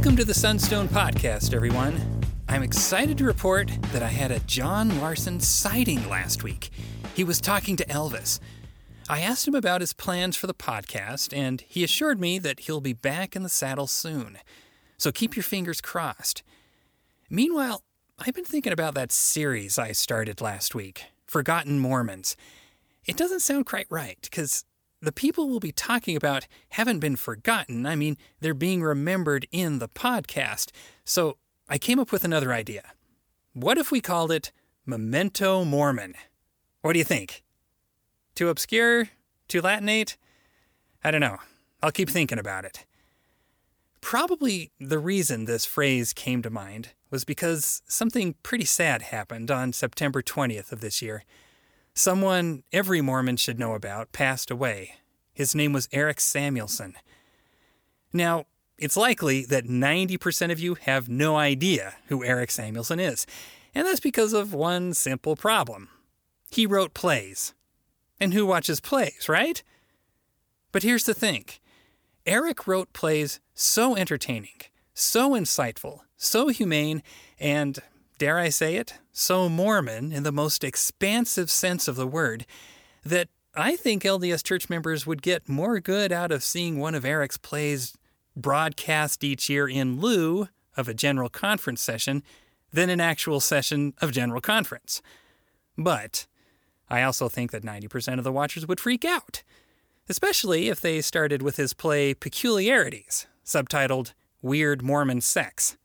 Welcome to the Sunstone Podcast, everyone. I'm excited to report that I had a John Larson sighting last week. He was talking to Elvis. I asked him about his plans for the podcast, and he assured me that he'll be back in the saddle soon. So keep your fingers crossed. Meanwhile, I've been thinking about that series I started last week, Forgotten Mormons. It doesn't sound quite right, because the people we'll be talking about haven't been forgotten. I mean, they're being remembered in the podcast. So I came up with another idea. What if we called it Memento Mormon? What do you think? Too obscure? Too Latinate? I don't know. I'll keep thinking about it. Probably the reason this phrase came to mind was because something pretty sad happened on September 20th of this year. Someone every Mormon should know about passed away. His name was Eric Samuelson. Now, it's likely that 90% of you have no idea who Eric Samuelson is, and that's because of one simple problem. He wrote plays. And who watches plays, right? But here's the thing. Eric wrote plays so entertaining, so insightful, so humane, and, dare I say it, so Mormon in the most expansive sense of the word, that I think LDS church members would get more good out of seeing one of Eric's plays broadcast each year in lieu of a general conference session than an actual session of general conference. But I also think that 90% of the watchers would freak out, especially if they started with his play Peculiarities, subtitled Weird Mormon Sex.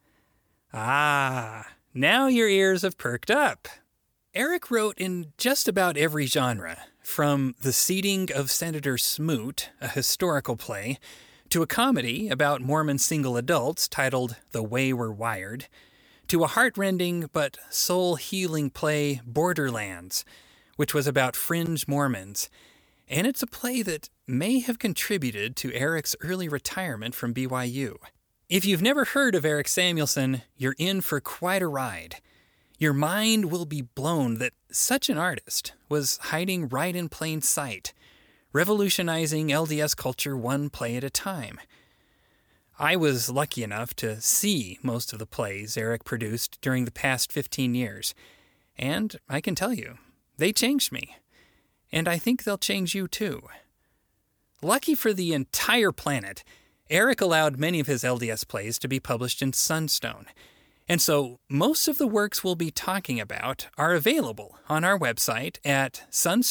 Ah, now your ears have perked up. Eric wrote in just about every genre, from The Seating of Senator Smoot, a historical play, to a comedy about Mormon single adults titled The Way We're Wired, to a heartrending but soul-healing play Borderlands, which was about fringe Mormons, and it's a play that may have contributed to Eric's early retirement from BYU. If you've never heard of Eric Samuelson, you're in for quite a ride. Your mind will be blown that such an artist was hiding right in plain sight, revolutionizing LDS culture one play at a time. I was lucky enough to see most of the plays Eric produced during the past 15 years, and I can tell you, they changed me. And I think they'll change you too. Lucky for the entire planet, Eric allowed many of his LDS plays to be published in Sunstone. And so most of the works we'll be talking about are available on our website at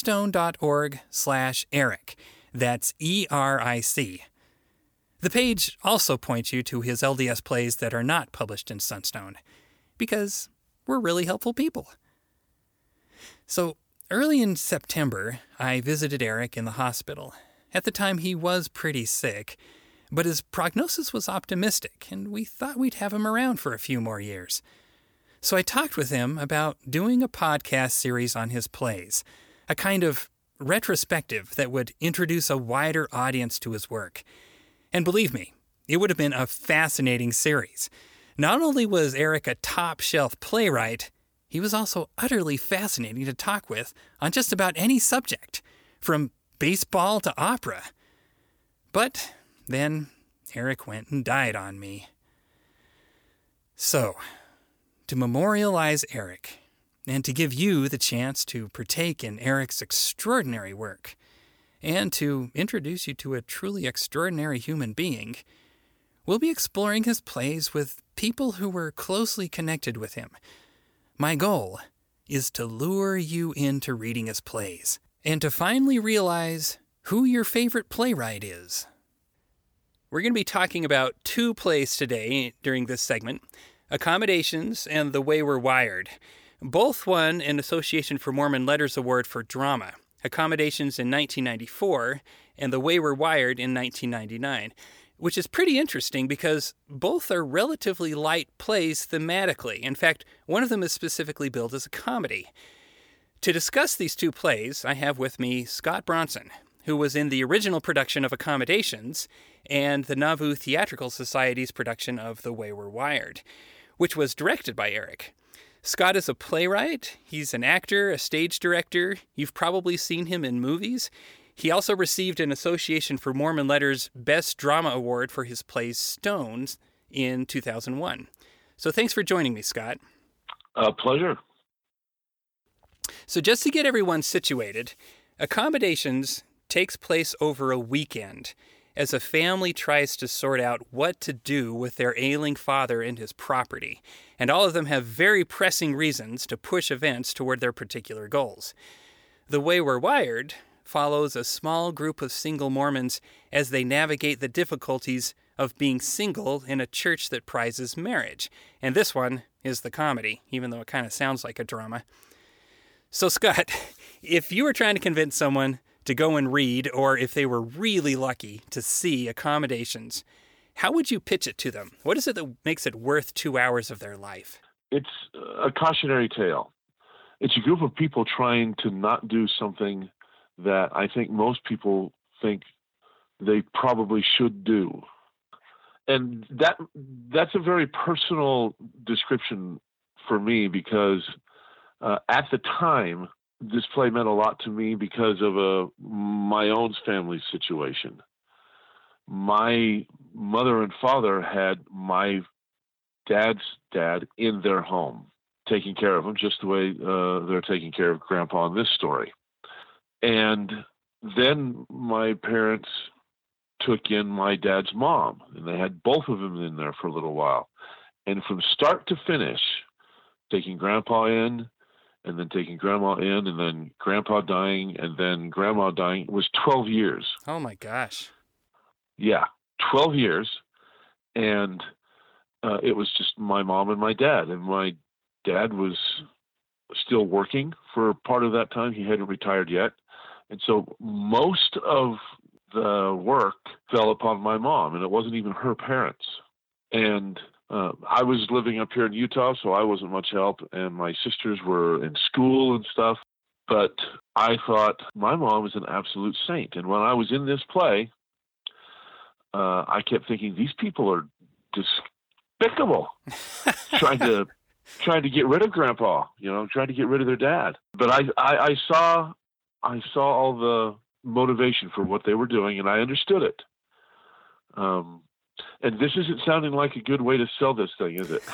sunstone.org/Eric. That's ERIC. The page also points you to his LDS plays that are not published in Sunstone, because we're really helpful people. So early in September, I visited Eric in the hospital. At the time, he was pretty sick, but his prognosis was optimistic, and we thought we'd have him around for a few more years. So I talked with him about doing a podcast series on his plays, a kind of retrospective that would introduce a wider audience to his work. And believe me, it would have been a fascinating series. Not only was Eric a top-shelf playwright, he was also utterly fascinating to talk with on just about any subject, from baseball to opera. But then Eric went and died on me. So, to memorialize Eric, and to give you the chance to partake in Eric's extraordinary work, and to introduce you to a truly extraordinary human being, we'll be exploring his plays with people who were closely connected with him. My goal is to lure you into reading his plays, and to finally realize who your favorite playwright is. We're going to be talking about two plays today during this segment, Accommodations and The Way We're Wired. Both won an Association for Mormon Letters Award for Drama, Accommodations in 1994 and The Way We're Wired in 1999, which is pretty interesting because both are relatively light plays thematically. In fact, one of them is specifically billed as a comedy. To discuss these two plays, I have with me Scott Bronson, who was in the original production of Accommodations and the Nauvoo Theatrical Society's production of The Way We're Wired, which was directed by Eric. Scott is a playwright, he's an actor, a stage director. You've probably seen him in movies. He also received an Association for Mormon Letters Best Drama Award for his play Stones in 2001. So thanks for joining me, Scott. Pleasure. So just to get everyone situated, Accommodations takes place over a weekend as a family tries to sort out what to do with their ailing father and his property, and all of them have very pressing reasons to push events toward their particular goals. The Way We're Wired follows a small group of single Mormons as they navigate the difficulties of being single in a church that prizes marriage. And this one is the comedy, even though it kind of sounds like a drama. So, Scott, if you were trying to convince someone to go and read, or if they were really lucky to see Accommodations, how would you pitch it to them? What is it that makes it worth 2 hours of their life? It's a cautionary tale. It's a group of people trying to not do something that I think most people think they probably should do. And that's a very personal description for me because at the time, this play meant a lot to me because of my own family situation. My mother and father had my dad's dad in their home, taking care of him just the way they're taking care of Grandpa in this story. And then my parents took in my dad's mom, and they had both of them in there for a little while. And from start to finish, taking Grandpa in, and then taking Grandma in, and then Grandpa dying, and then Grandma dying, was 12 years. Oh, my gosh. Yeah, 12 years. And it was just my mom and my dad. And my dad was still working for part of that time. He hadn't retired yet. And so most of the work fell upon my mom, and it wasn't even her parents. And I was living up here in Utah, so I wasn't much help, and my sisters were in school and stuff. But I thought my mom is an absolute saint. And when I was in this play, I kept thinking, these people are despicable, trying to get rid of Grandpa, trying to get rid of their dad. But I saw all the motivation for what they were doing, and I understood it. And this isn't sounding like a good way to sell this thing, is it?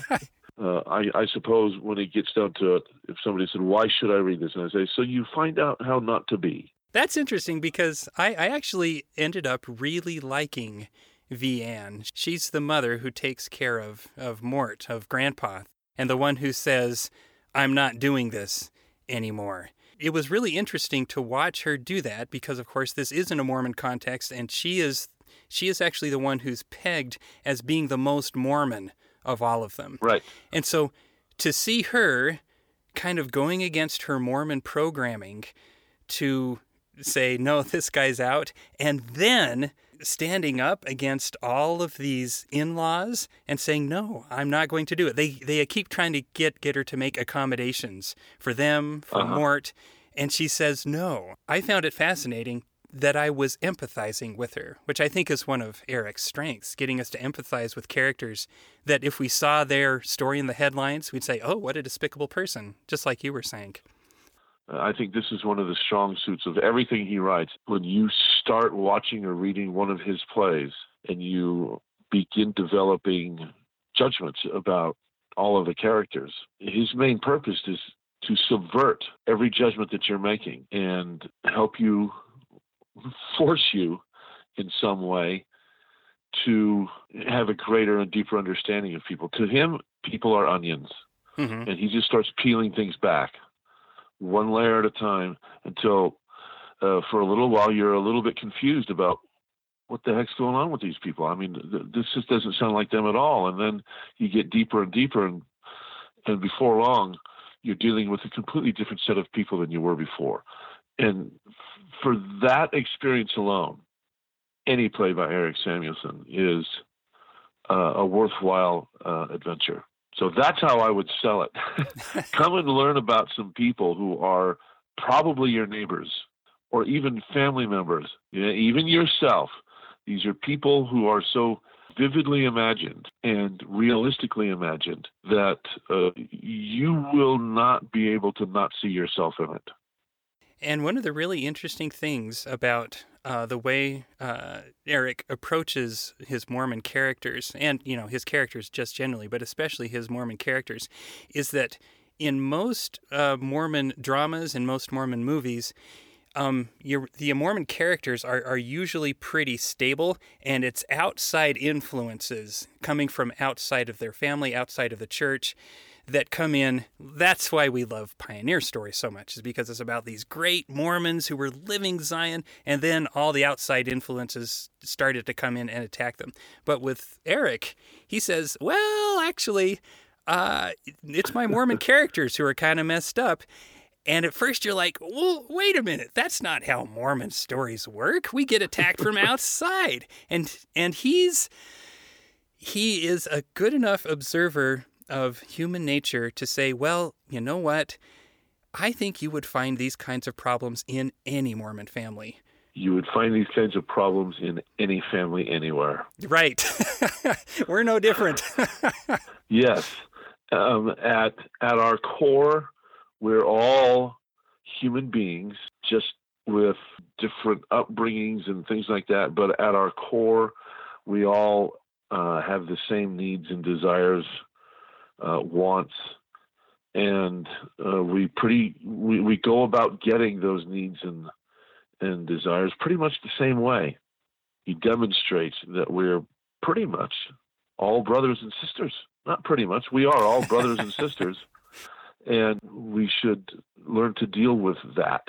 I suppose when it gets down to it, if somebody said, why should I read this? And I say, so you find out how not to be. That's interesting because I actually ended up really liking V-Ann. She's the mother who takes care of Mort, of Grandpa, and the one who says, I'm not doing this anymore. It was really interesting to watch her do that because, of course, this is in a Mormon context, and she is actually the one who's pegged as being the most Mormon of all of them. Right. And so to see her kind of going against her Mormon programming to say, no, this guy's out, and then standing up against all of these in-laws and saying, no, I'm not going to do it. They keep trying to get her to make accommodations for them, for Mort, and she says no. I found it fascinating that I was empathizing with her, which I think is one of Eric's strengths, getting us to empathize with characters that if we saw their story in the headlines, we'd say, oh, what a despicable person, just like you were saying. I think this is one of the strong suits of everything he writes. When you start watching or reading one of his plays and you begin developing judgments about all of the characters, his main purpose is to subvert every judgment that you're making and help you, force you in some way to have a greater and deeper understanding of people. To him, people are onions, and he just starts peeling things back one layer at a time until for a little while you're a little bit confused about what the heck's going on with these people. I mean, this just doesn't sound like them at all. And then you get deeper and deeper, and before long, you're dealing with a completely different set of people than you were before. And for that experience alone, any play by Eric Samuelson is a worthwhile adventure. So that's how I would sell it. Come and learn about some people who are probably your neighbors or even family members, even yourself. These are people who are so vividly imagined and realistically imagined that you will not be able to not see yourself in it. And one of the really interesting things about the way Eric approaches his Mormon characters, and his characters just generally, but especially his Mormon characters, is that in most Mormon dramas and most Mormon movies, the Mormon characters are usually pretty stable, and it's outside influences coming from outside of their family, outside of the church, that come in. That's why we love pioneer stories so much, is because it's about these great Mormons who were living Zion, and then all the outside influences started to come in and attack them. But with Eric, he says, well, actually, it's my Mormon characters who are kind of messed up. And at first you're like, well, wait a minute, that's not how Mormon stories work. We get attacked from outside. And he is a good enough observer of human nature to say, well, you know what? I think you would find these kinds of problems in any Mormon family. You would find these kinds of problems in any family anywhere. Right. We're no different. Yes. At our core, we're all human beings, just with different upbringings and things like that. But at our core, we all have the same needs and desires, wants, and we go about getting those needs and desires pretty much the same way. He demonstrates that we're pretty much all brothers and sisters. Not pretty much. We are all brothers and sisters. And we should learn to deal with that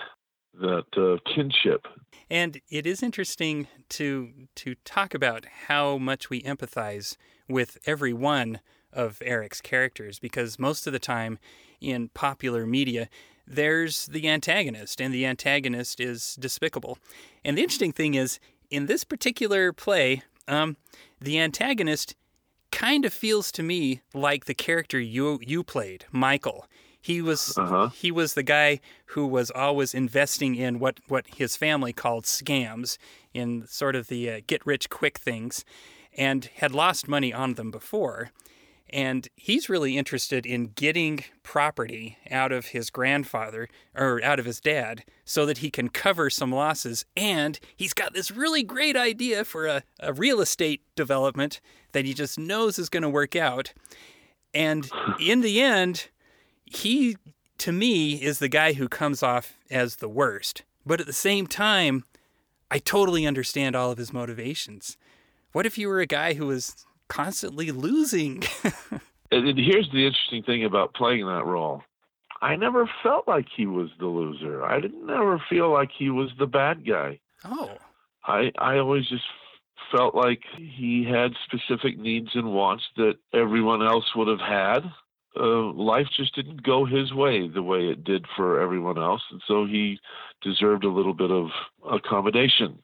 kinship. And it is interesting to talk about how much we empathize with every one of Eric's characters, because most of the time in popular media, there's the antagonist, and the antagonist is despicable. And the interesting thing is, in this particular play, the antagonist kind of feels to me like the character you played, Michael. He was the guy who was always investing in what his family called scams, in sort of the get-rich-quick things, and had lost money on them before. And he's really interested in getting property out of his grandfather, or out of his dad, so that he can cover some losses. And he's got this really great idea for a real estate development that he just knows is going to work out. And in the end, he, to me, is the guy who comes off as the worst. But at the same time, I totally understand all of his motivations. What if you were a guy who was constantly losing? And here's the interesting thing about playing that role. I never felt like he was the loser. I didn't ever feel like he was the bad guy. Oh. I always just felt like he had specific needs and wants that everyone else would have had. Life just didn't go his way the way it did for everyone else, and so he deserved a little bit of accommodation.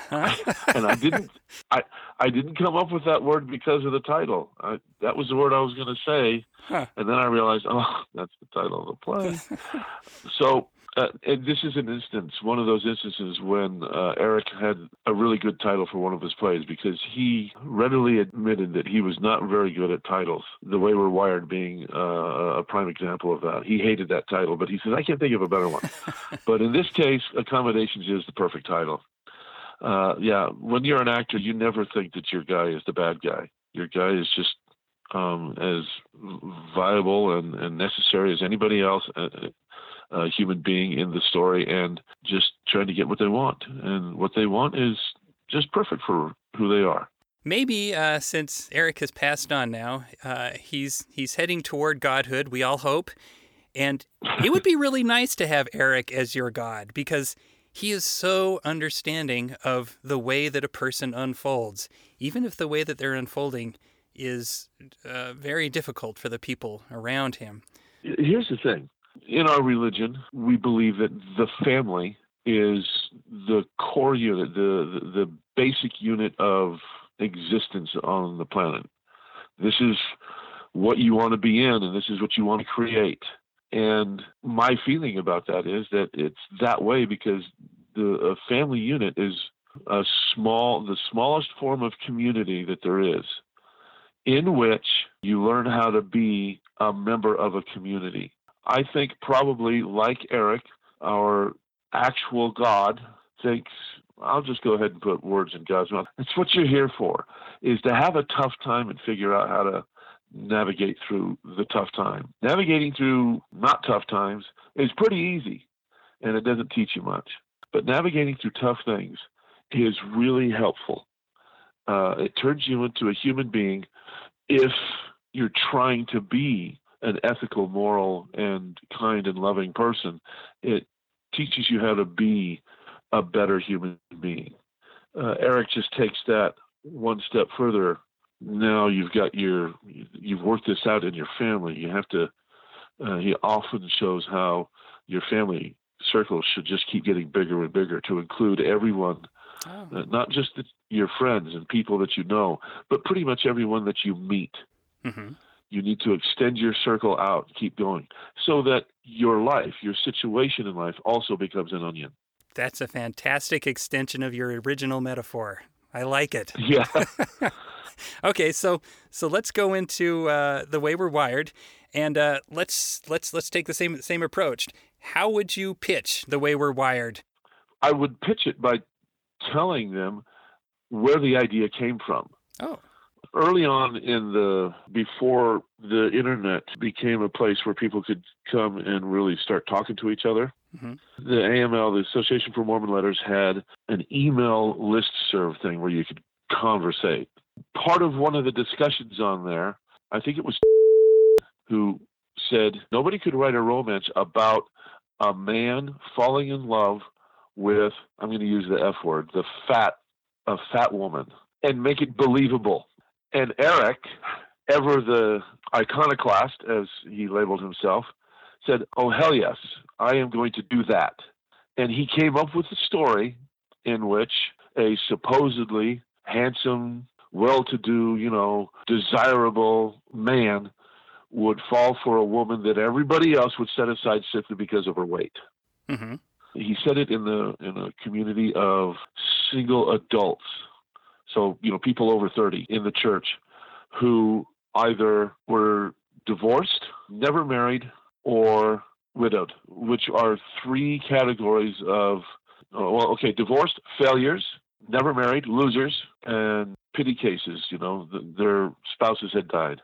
And I didn't come up with that word because of the title. That was the word I was going to say, and then I realized, that's the title of the play. So and this is one of those instances when Eric had a really good title for one of his plays, because he readily admitted that he was not very good at titles, The Way We're Wired being a prime example of that. He hated that title, but he said, I can't think of a better one. But in this case, Accommodations is the perfect title. When you're an actor, you never think that your guy is the bad guy. Your guy is just as viable and necessary as anybody else, a human being in the story, and just trying to get what they want. And what they want is just perfect for who they are. Maybe since Eric has passed on now, he's heading toward godhood, we all hope. And it would be really nice to have Eric as your god, because he is so understanding of the way that a person unfolds, even if the way that they're unfolding is very difficult for the people around him. Here's the thing. In our religion, we believe that the family is the core unit, the basic unit of existence on the planet. This is what you want to be in, and this is what you want to create. And my feeling about that is that it's that way because the family unit is the smallest form of community that there is, in which you learn how to be a member of a community. I think probably, like Eric, our actual God thinks I'll just go ahead and put words in God's mouth. It's what you're here for, is to have a tough time and figure out how to navigate through the tough time. Navigating through not tough times is pretty easy, and it doesn't teach you much. But navigating through tough things is really helpful. It turns you into a human being if you're trying to be an ethical, moral, and kind and loving person. It teaches you how to be a better human being. Eric just takes that one step further. Now you've worked this out in your family. You have to, he often shows how your family circles should just keep getting bigger and bigger to include everyone, not just your friends and people that you know, but pretty much everyone that you meet. Mm-hmm. You need to extend your circle out, keep going, so that your life, your situation in life also becomes an onion. That's a fantastic extension of your original metaphor. I like it. Yeah. Okay, so let's go into the way we're wired, and let's take the same approach. How would you pitch the way we're wired? I would pitch it by telling them where the idea came from. Oh. Early on before the internet became a place where people could come and really start talking to each other, mm-hmm. The AML, the Association for Mormon Letters, had an email listserv thing where you could conversate. Part of one of the discussions on there, I think it was who said nobody could write a romance about a man falling in love with, I'm going to use the F word, a fat woman, and make it believable. And Eric, ever the iconoclast, as he labeled himself, said, oh, hell yes, I am going to do that. And he came up with a story in which a supposedly handsome, well-to-do, desirable man would fall for a woman that everybody else would set aside simply because of her weight. Mm-hmm. He said it in a community of single adults. So, people over 30 in the church who either were divorced, never married, or widowed, which are three categories of, divorced, failures, never married, losers, and pity cases, their spouses had died.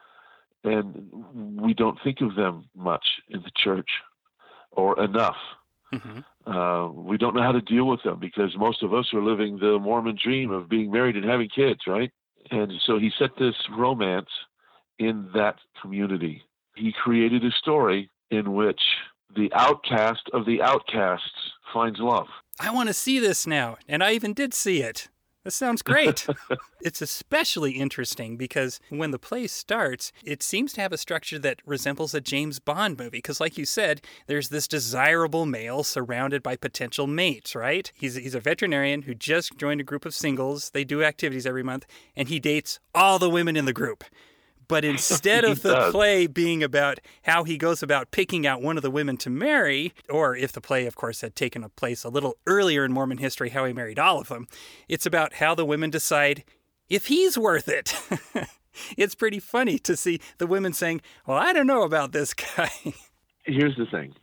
And we don't think of them much in the church or enough. Mm-hmm. We don't know how to deal with them because most of us are living the Mormon dream of being married and having kids, right? And so he set this romance in that community. He created a story in which the outcast of the outcasts finds love. I want to see this now, and I even did see it. This sounds great. It's especially interesting because when the play starts, it seems to have a structure that resembles a James Bond movie. Because like you said, there's this desirable male surrounded by potential mates, right? He's a veterinarian who just joined a group of singles. They do activities every month, and he dates all the women in the group. But instead of the play being about how he goes about picking out one of the women to marry, or if the play, of course, had taken place a little earlier in Mormon history, how he married all of them, it's about how the women decide if he's worth it. It's pretty funny to see the women saying, well, I don't know about this guy. Here's the thing.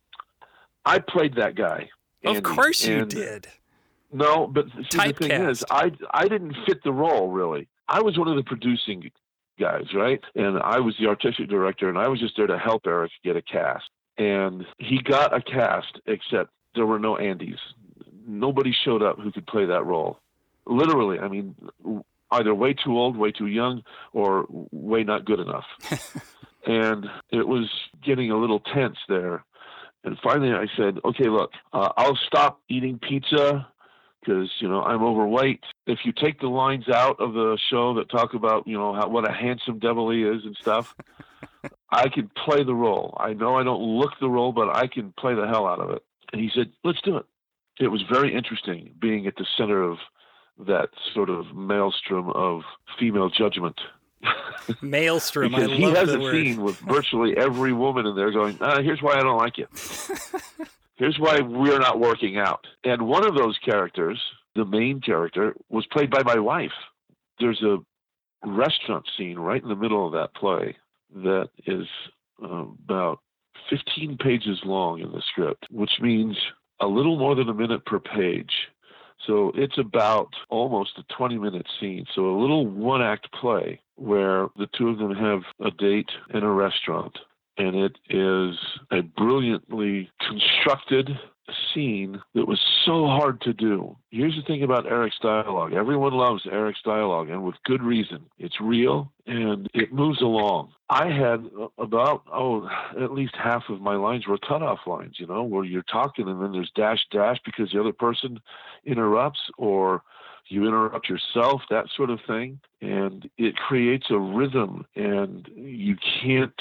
I played that guy. Andy, of course you did. No, but see, the thing is, I didn't fit the role, really. I was one of the producing guys, right? And I was the artistic director, and I was just there to help Eric get a cast. And he got a cast, except there were no Andys. Nobody showed up who could play that role. Literally, I mean, either way too old, way too young, or way not good enough. And it was getting a little tense there. And finally I said, okay, look, I'll stop eating pizza because, I'm overweight. If you take the lines out of the show that talk about, what a handsome devil he is and stuff, I can play the role. I know I don't look the role, but I can play the hell out of it. And he said, let's do it. It was very interesting being at the center of that sort of maelstrom of female judgment. Maelstrom, I love he has the a word. scene with virtually every woman in there going, here's why I don't like you. Here's why we're not working out. And one of those characters, the main character, was played by my wife. There's a restaurant scene right in the middle of that play that is about 15 pages long in the script, which means a little more than a minute per page. So it's about almost a 20-minute scene. So a little one-act play where the two of them have a date in a restaurant. And it is a brilliantly constructed scene that was so hard to do. Here's the thing about Eric's dialogue. Everyone loves Eric's dialogue, and with good reason. It's real, and it moves along. I had about, at least half of my lines were cutoff lines, where you're talking and then there's dash, dash because the other person interrupts, or you interrupt yourself, that sort of thing. And it creates a rhythm, and you can't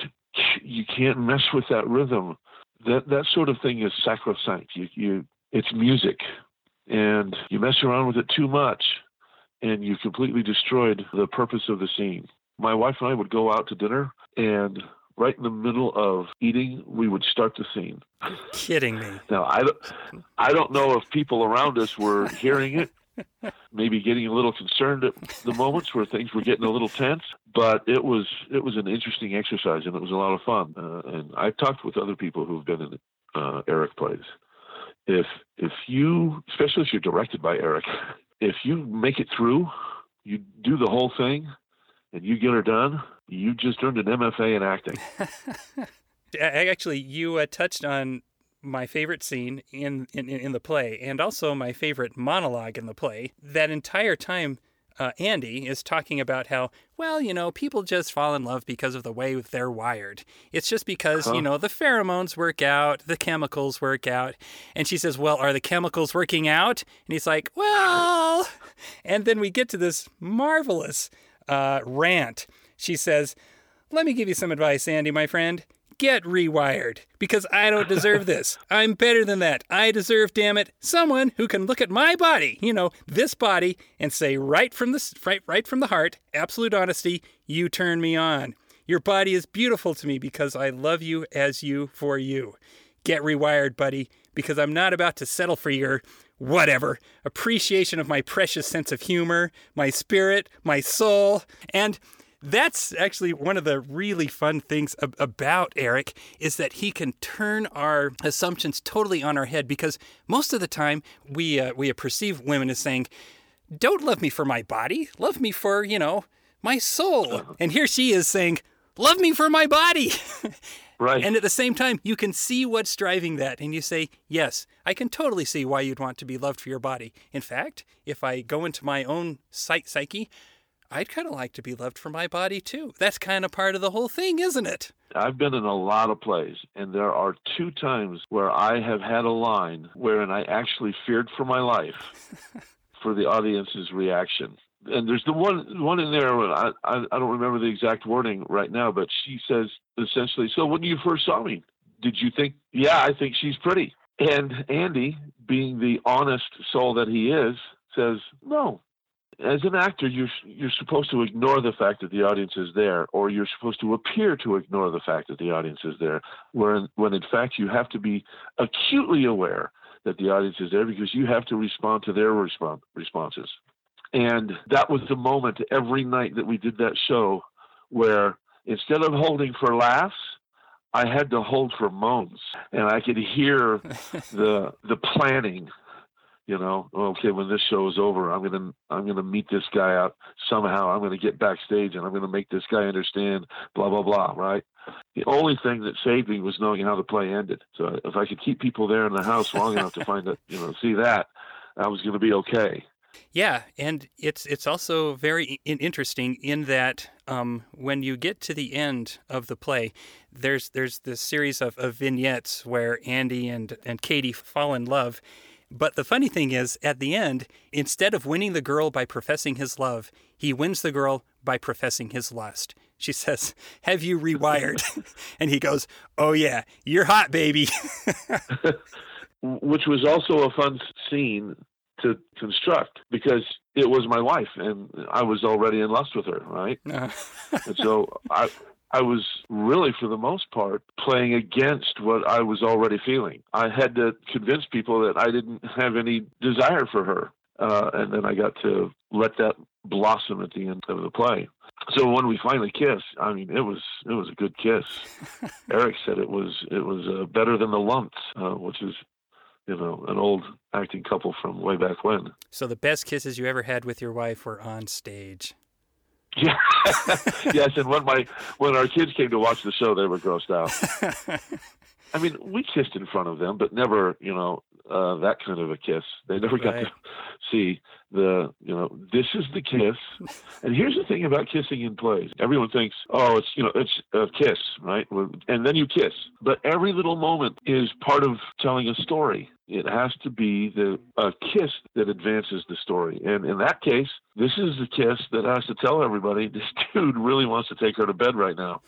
mess with that rhythm. That sort of thing is sacrosanct. It's music, and you mess around with it too much, and you completely destroyed the purpose of the scene. My wife and I would go out to dinner, and right in the middle of eating, we would start the scene. You're kidding me. Now, I don't know if people around us were hearing it, maybe getting a little concerned at the moments where things were getting a little tense, but it was an interesting exercise, and it was a lot of fun. And I've talked with other people who've been in Eric plays. If you, especially if you're directed by Eric, if you make it through, you do the whole thing, and you get her done, you just earned an MFA in acting. Actually, you touched on my favorite scene in the play, and also my favorite monologue in the play. That entire time, Andy is talking about how, people just fall in love because of the way they're wired. It's just because, the pheromones work out, the chemicals work out. And she says, well, are the chemicals working out? And he's like, well, and then we get to this marvelous rant. She says, let me give you some advice, Andy, my friend. Get rewired, because I don't deserve this. I'm better than that. I deserve, damn it, someone who can look at my body, this body, and say right from the heart, absolute honesty, you turn me on. Your body is beautiful to me because I love you as you for you. Get rewired, buddy, because I'm not about to settle for your whatever appreciation of my precious sense of humor, my spirit, my soul, and that's actually one of the really fun things about Eric, is that he can turn our assumptions totally on our head, because most of the time we perceive women as saying, don't love me for my body, love me for, my soul. And here she is saying, love me for my body. Right. And at the same time, you can see what's driving that. And you say, yes, I can totally see why you'd want to be loved for your body. In fact, if I go into my own psyche, I'd kind of like to be loved for my body, too. That's kind of part of the whole thing, isn't it? I've been in a lot of plays, and there are 2 times where I have had a line wherein I actually feared for my life for the audience's reaction. And there's the one in there, I don't remember the exact wording right now, but she says essentially, so when you first saw me, did you think, yeah, I think she's pretty? And Andy, being the honest soul that he is, says, no. As an actor, you're supposed to ignore the fact that the audience is there, or you're supposed to appear to ignore the fact that the audience is there, when in fact you have to be acutely aware that the audience is there, because you have to respond to their responses. And that was the moment every night that we did that show where instead of holding for laughs, I had to hold for moans, and I could hear the planning. Okay, when this show is over, I'm gonna meet this guy out somehow. I'm gonna get backstage, and I'm gonna make this guy understand. Blah blah blah. Right. The only thing that saved me was knowing how the play ended. So if I could keep people there in the house long enough to find that, see that, I was gonna be okay. Yeah, and it's also very interesting in that when you get to the end of the play, there's this series of vignettes where Andy and Katie fall in love. But the funny thing is, at the end, instead of winning the girl by professing his love, he wins the girl by professing his lust. She says, have you rewired? And he goes, oh yeah, you're hot, baby. Which was also a fun scene to construct, because it was my wife and I was already in lust with her, right? And so I was really, for the most part, playing against what I was already feeling. I had to convince people that I didn't have any desire for her. And then I got to let that blossom at the end of the play. So when we finally kissed, I mean, it was a good kiss. Eric said it was better than the lumps, which is an old acting couple from way back when. So the best kisses you ever had with your wife were on stage. Yeah. Yes, and when our kids came to watch the show, they were grossed out. I mean, we kissed in front of them, but never, that kind of a kiss. They never got to see this is the kiss. And here's the thing about kissing in plays. Everyone thinks, it's a kiss, right? And then you kiss. But every little moment is part of telling a story. It has to be a kiss that advances the story. And in that case, this is the kiss that has to tell everybody, this dude really wants to take her to bed right now.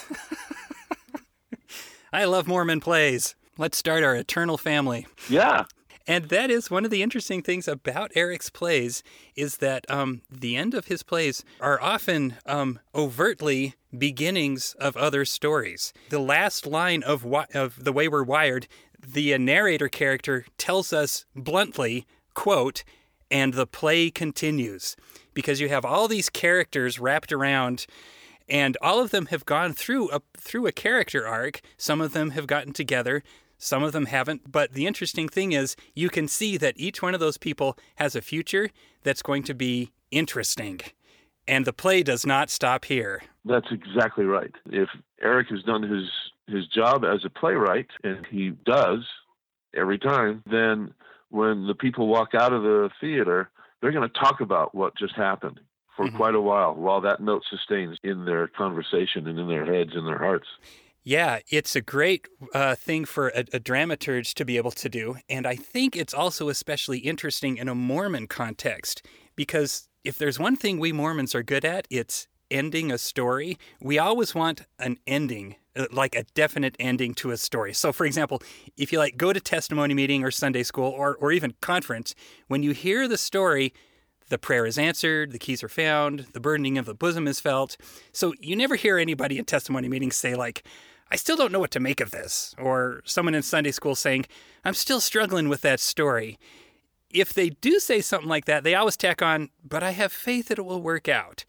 I love Mormon plays. Let's start our eternal family. Yeah. And that is one of the interesting things about Eric's plays is that the end of his plays are often overtly beginnings of other stories. The last line of The Way We're Wired, the narrator character tells us bluntly, quote, "and the play continues," because you have all these characters wrapped around. And all of them have gone through a character arc. Some of them have gotten together. Some of them haven't. But the interesting thing is you can see that each one of those people has a future that's going to be interesting. And the play does not stop here. That's exactly right. If Eric has done his job as a playwright, and he does every time, then when the people walk out of the theater, they're going to talk about what just happened for quite a while that note sustains in their conversation and in their heads and their hearts. Yeah, it's a great thing for a dramaturge to be able to do. And I think it's also especially interesting in a Mormon context, because if there's one thing we Mormons are good at, it's ending a story. We always want an ending, like a definite ending to a story. So, for example, if you go to testimony meeting or Sunday school or even conference, when you hear the story, the prayer is answered, the keys are found, the burdening of the bosom is felt. So you never hear anybody in testimony meetings say, I still don't know what to make of this. Or someone in Sunday school saying, I'm still struggling with that story. If they do say something like that, they always tack on, but I have faith that it will work out.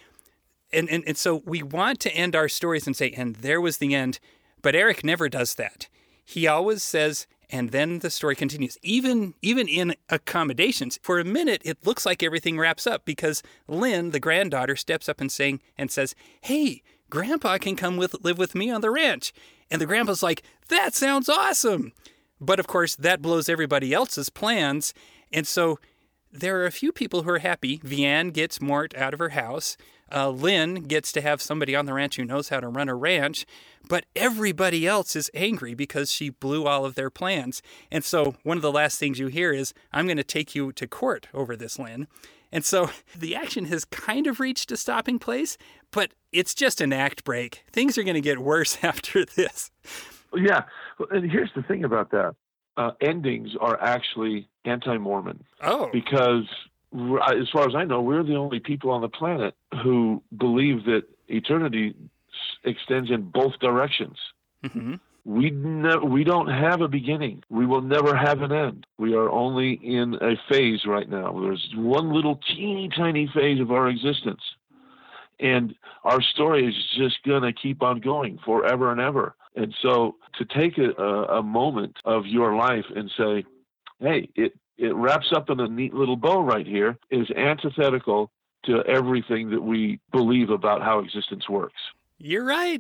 And so we want to end our stories and say, and there was the end. But Eric never does that. He always says, and then the story continues. Even in accommodations, for a minute, it looks like everything wraps up because Lynn, the granddaughter, steps up and says, hey, Grandpa can come live with me on the ranch. And the grandpa's like, that sounds awesome. But of course, that blows everybody else's plans. And so there are a few people who are happy. Vianne gets Mort out of her house. Lynn gets to have somebody on the ranch who knows how to run a ranch. But everybody else is angry because she blew all of their plans. And so one of the last things you hear is, I'm going to take you to court over this, Lynn. And so the action has kind of reached a stopping place, but it's just an act break. Things are going to get worse after this. Yeah. And here's the thing about that. Endings are actually anti-Mormon. Oh. Because as far as I know, we're the only people on the planet who believe that eternity extends in both directions. Mm-hmm. We don't have a beginning. We will never have an end. We are only in a phase right now. There's one little teeny tiny phase of our existence. And our story is just going to keep on going forever and ever. And so to take a moment of your life and say, hey, it wraps up in a neat little bow right here is antithetical to everything that we believe about how existence works. You're right.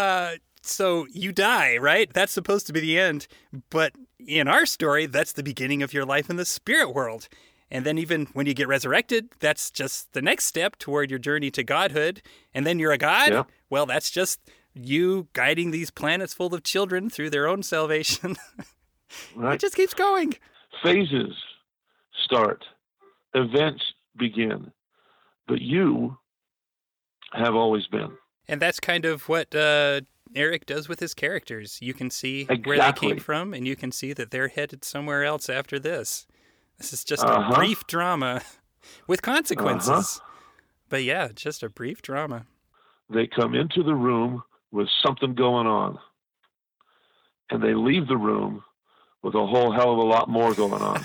So you die, right? That's supposed to be the end. But in our story, that's the beginning of your life in the spirit world. And then even when you get resurrected, that's just the next step toward your journey to godhood. And then you're a god? Yeah. Well, that's just you guiding these planets full of children through their own salvation. Right. It just keeps going. Phases start. Events begin. But you have always been. And that's kind of what Eric does with his characters. You can see where they came from, and you can see that they're headed somewhere else after this. This is just a brief drama with consequences. But yeah, just a brief drama. They come into the room with something going on, and they leave the room with a whole hell of a lot more going on.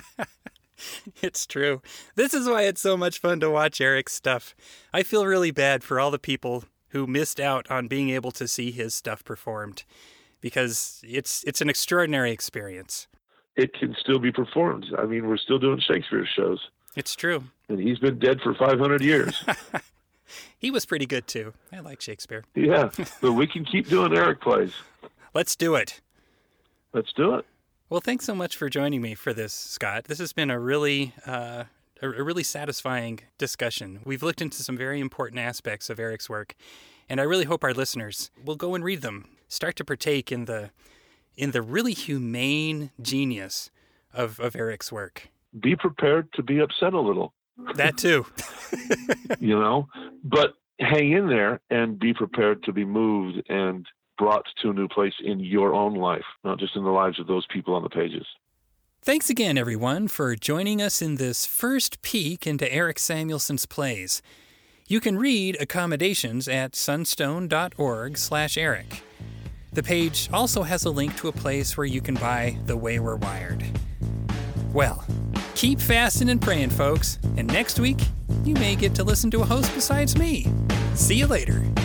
It's true. This is why it's so much fun to watch Eric's stuff. I feel really bad for all the people who missed out on being able to see his stuff performed, because it's an extraordinary experience. it can still be performed. I mean, we're still doing Shakespeare shows. It's true. And he's been dead for 500 years. He was pretty good, too. I like Shakespeare. Yeah, but we can keep doing Eric plays. Let's do it. Let's do it. Well, thanks so much for joining me for this, Scott. This has been a really satisfying discussion. We've looked into some very important aspects of Eric's work, and I really hope our listeners will go and read them, start to partake in the really humane genius of Eric's work. Be prepared to be upset a little. That too. But hang in there and be prepared to be moved and brought to a new place in your own life, not just in the lives of those people on the pages. Thanks again, everyone, for joining us in this first peek into Eric Samuelson's plays. You can read accommodations at sunstone.org/Eric. The page also has a link to a place where you can buy The Way We're Wired. Well, keep fasting and praying, folks, and next week, you may get to listen to a host besides me. See you later.